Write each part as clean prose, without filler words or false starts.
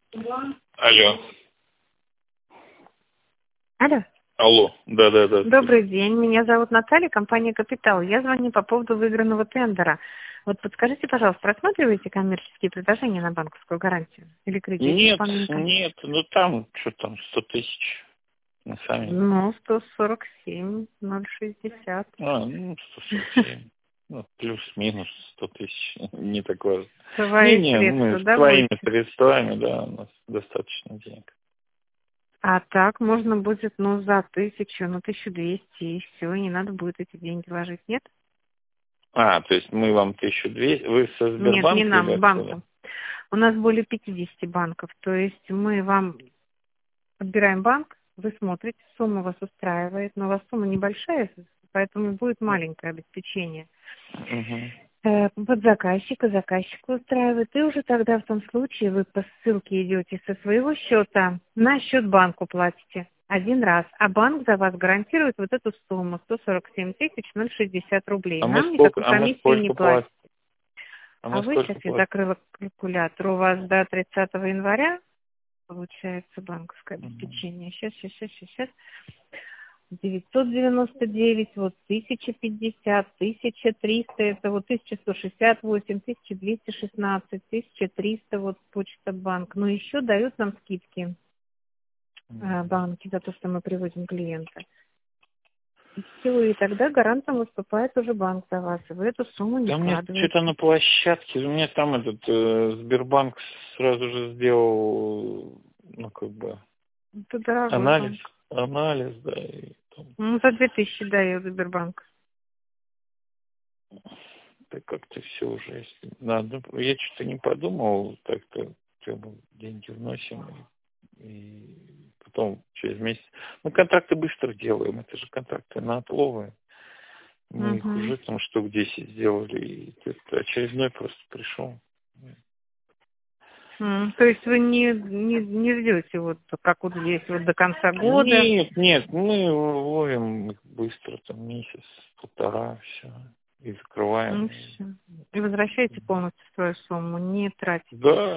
Алло. Алло. Алло, да. Добрый день, меня зовут Наталья, компания «Капитал». Я звоню по поводу выигранного тендера. Вот подскажите, пожалуйста, рассматриваете коммерческие предложения на банковскую гарантию или кредит? Нет, ну там, что там, 100 тысяч, мы сами. Ну, 147, 060. 147, плюс-минус 100 тысяч, не так важно. Свои Мы средства, с да, твоими будете? средствами, да, у нас достаточно денег. А так можно будет, за 1000, 1200, и все, и не надо будет эти деньги ложить, нет? То есть мы вам 1200, вы со Нет, не Сбербанка или нам, откуда? банкам. У нас более 50 банков, то есть мы вам подбираем банк, вы смотрите, сумма вас устраивает, но у вас сумма небольшая, поэтому будет маленькое обеспечение. Угу. Под заказчика устраивает, и уже тогда в том случае вы по ссылке идете со своего счета на счет банку платите один раз, а банк за вас гарантирует вот эту сумму 147 060 рублей. Нам никакую комиссию не платят. А вы, сейчас я закрыла калькулятор, у вас до 30 января получается банковское обеспечение. Сейчас. 999, 1050, 1300, это 1168, 1216, 1300, Почта банк. Но еще дают нам скидки банки за то, что мы приводим клиента. И все, и тогда гарантом выступает уже банк за вас, и вы эту сумму не вкладываете. Там что-то на площадке, у меня там Сбербанк сразу же сделал, Это дорого. анализ, да. И там, за 2000 дает Сбербанк. да как-то все уже, если надо. Я что-то не подумал, так-то деньги вносим, и потом через месяц. Мы контракты быстро делаем, это же контракты на отловы. Мы их уже там штук 10 сделали, и это очередной просто пришел. То есть вы не ждете, как здесь, до конца года? Нет, мы ловим их быстро, там месяц-полтора, все, и закрываем. Все. И возвращаете полностью свою сумму, не тратите. Да.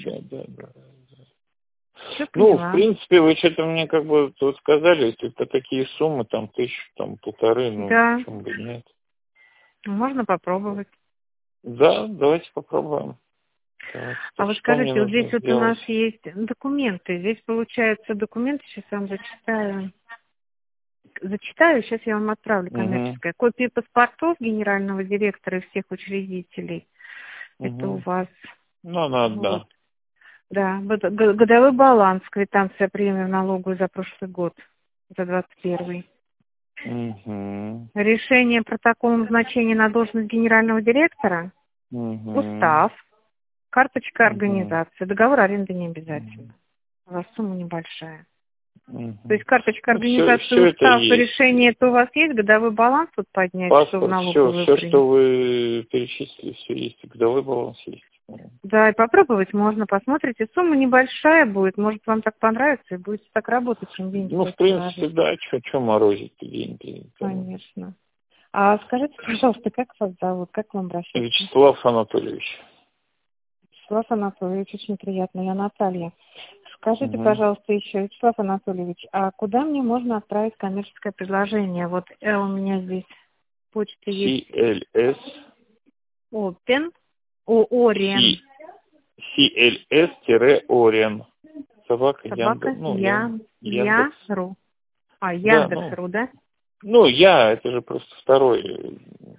Все поняла. В принципе, вы что-то мне тут сказали, если это такие суммы, там 1000, там 1500, Да. почему бы нет. Можно попробовать. Да, давайте попробуем. А вы скажите, вот здесь у нас есть документы. Здесь получается документы, сейчас я вам зачитаю, сейчас я вам отправлю коммерческое. Копии паспортов генерального директора и всех учредителей. Это у вас. Да. Да, годовой баланс, квитанция премии налоговой за прошлый год, за 21. Решение протоколом значения на должность генерального директора, устав, карточка организации, договор аренды не обязательно. У вас сумма небольшая. То есть карточка организации, устав, решение, это у вас есть, годовой баланс поднять, паспорт, что в налоговую принять? Все, что вы перечислили, все есть, годовой баланс есть. Да, и попробовать можно, посмотрите, сумма небольшая будет, может вам так понравится, и будете так работать, чем деньги. В принципе, да, что морозить деньги. Конечно. А скажите, пожалуйста, как вас зовут, как вам обращаться? Вячеслав Анатольевич. Вячеслав Анатольевич, очень приятно, я Наталья. Скажите, пожалуйста, еще, Вячеслав Анатольевич, а куда мне можно отправить коммерческое предложение? Вот у меня здесь почта есть. CLS. Open. Ориен. CLS-Ориен. Собака Яндекс.ру. Яндекс.ру, да? Это же просто второй.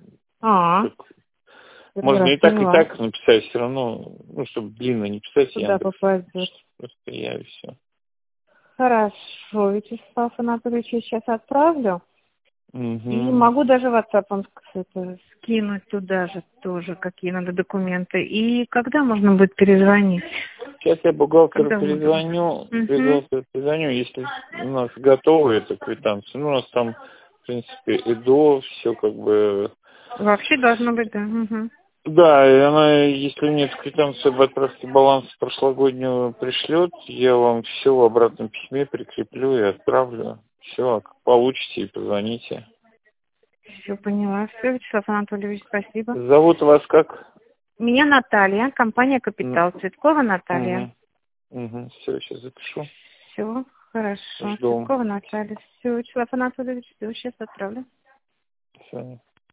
Можно и так написать, все равно, чтобы длинно не писать. Куда попадет? Просто я и все. Хорошо, Вячеслав Анатольевич, я сейчас отправлю. И могу даже WhatsApp скинуть туда же тоже, какие надо документы. И когда можно будет перезвонить? Сейчас я бухгалтеру перезвоню, если у нас готова эта квитанция. У нас там, в принципе, ИДО, все Вообще должно быть, да. Да, и она, если нет квитанции об отправке баланса прошлогоднего пришлет, я вам все в обратном письме прикреплю и отправлю. Все, как получите и позвоните. Все поняла. Все, Вячеслав Анатольевич, спасибо. Зовут вас как? Меня Наталья, компания «Капитал». Цветкова Наталья. Угу, все, сейчас запишу. Все, хорошо. Жду. Цветкова Наталья. Все, Вячеслав Анатольевич, все, сейчас отправлю. Все.